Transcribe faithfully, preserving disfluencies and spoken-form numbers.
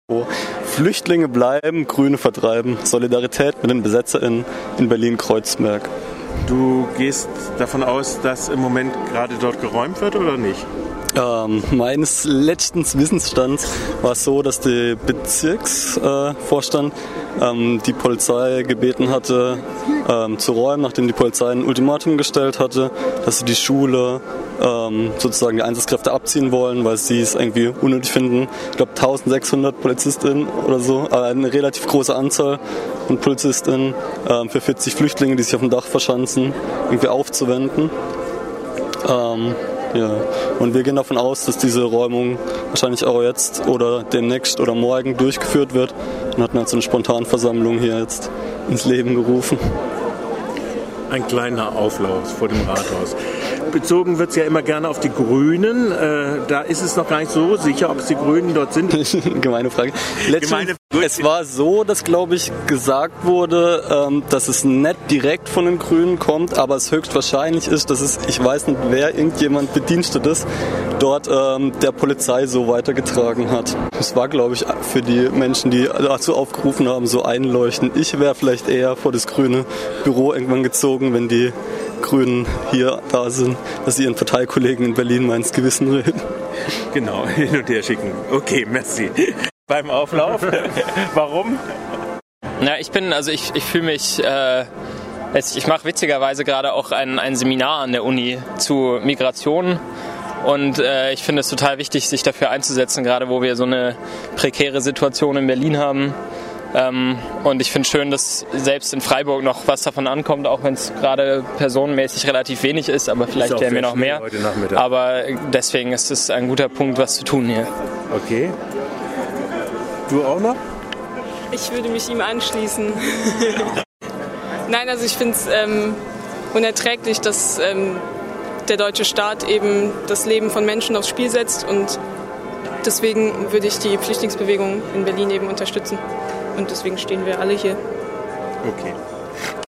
Flüchtlinge bleiben, Grüne vertreiben. Solidarität mit den BesetzerInnen in Berlin-Kreuzberg. Du gehst davon aus, dass im Moment gerade dort geräumt wird oder nicht? Ähm, meines letzten Wissensstands war es so, dass der Bezirksvorstand äh, ähm, die Polizei gebeten hatte, ähm, zu räumen, nachdem die Polizei ein Ultimatum gestellt hatte, dass sie die Schule ähm, sozusagen die Einsatzkräfte abziehen wollen, weil sie es irgendwie unnötig finden. Ich glaube eintausendsechshundert PolizistInnen oder so, aber eine relativ große Anzahl von PolizistInnen ähm, für vierzig Flüchtlinge, die sich auf dem Dach verschanzen, irgendwie aufzuwenden. Ähm, Ja, und wir gehen davon aus, dass diese Räumung wahrscheinlich auch jetzt oder demnächst oder morgen durchgeführt wird und hatten halt so eine Spontanversammlung hier jetzt ins Leben gerufen. Ein kleiner Auflauf vor dem Rathaus. Bezogen wird es ja immer gerne auf die Grünen. Äh, da ist es noch gar nicht so sicher, ob es die Grünen dort sind. Gemeine Frage. Letztlich, es war so, dass, glaube ich, gesagt wurde, ähm, dass es nicht direkt von den Grünen kommt, aber es höchstwahrscheinlich ist, dass es, ich weiß nicht, wer irgendjemand Bedienstetes dort ähm, der Polizei so weitergetragen hat. Das war, glaube ich, für die Menschen, die dazu aufgerufen haben, so einleuchtend. Ich wäre vielleicht eher vor das grüne Büro irgendwann gezogen, wenn die Grünen hier da sind, dass sie ihren Parteikollegen in Berlin mal ins Gewissen reden. Genau, hin und her schicken. Okay, merci. Beim Auflauf? Warum? Na, ich bin, also ich, ich fühle mich, äh, ich mache witzigerweise gerade auch ein, ein Seminar an der Uni zu Migration. Und äh, ich finde es total wichtig, sich dafür einzusetzen, gerade wo wir so eine prekäre Situation in Berlin haben. Ähm, und ich finde schön, dass selbst in Freiburg noch was davon ankommt, auch wenn es gerade personenmäßig relativ wenig ist, aber vielleicht werden wir noch mehr. Aber deswegen ist es ein guter Punkt, was zu tun hier. Okay. Du auch noch? Ich würde mich ihm anschließen. Nein, also ich finde es ähm, unerträglich, dass ähm, der deutsche Staat eben das Leben von Menschen aufs Spiel setzt, und deswegen würde ich die Flüchtlingsbewegung in Berlin eben unterstützen. Und deswegen stehen wir alle hier. Okay.